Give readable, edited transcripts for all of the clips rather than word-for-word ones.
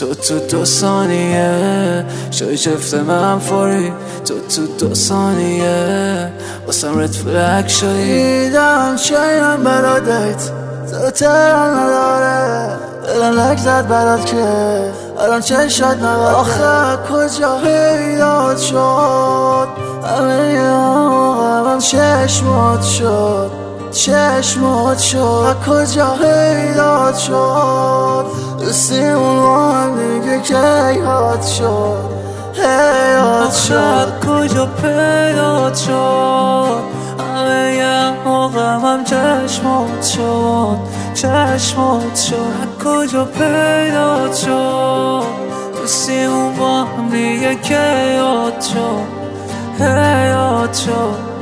تو 2 ثانیه شای جفت من فوری، تو 2 ثانیه واسم رد فلک شدی. دیدم چیم برا دیت تو تران نداره، دلم لک زد برات که الان چشت نباده. آخه کجا پیدات شد همه همم چشمات شد، چشمات شد. کجا پیدات شد دوستیمون با هم دیگه که حیات شد، حیات شد. کجا پیدات شد همه یه موقعم چشمات شد، چشمات شد. کجا پیدات شد دوستیمون با هم دیگه که حیات شد، حیات شد.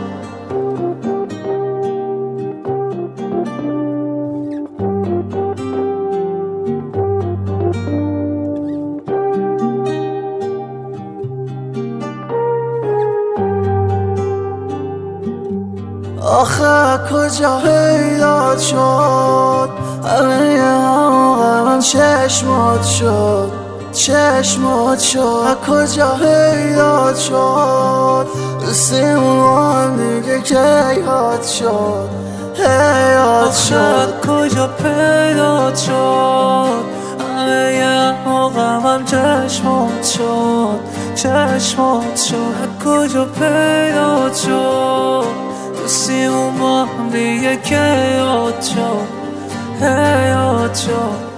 آخه کجا پیدات شد همه همم چشمات شد، چشمات شد. کجا پیدات شد دوستیمون با هم دیگه که حیات شد، حیات شد. کجا پیدات شد همه موقعم چشمات شد، چشمات شد. کجا پیدات شد دوستیمون با هم دیگه که حیات شد، حیات شد.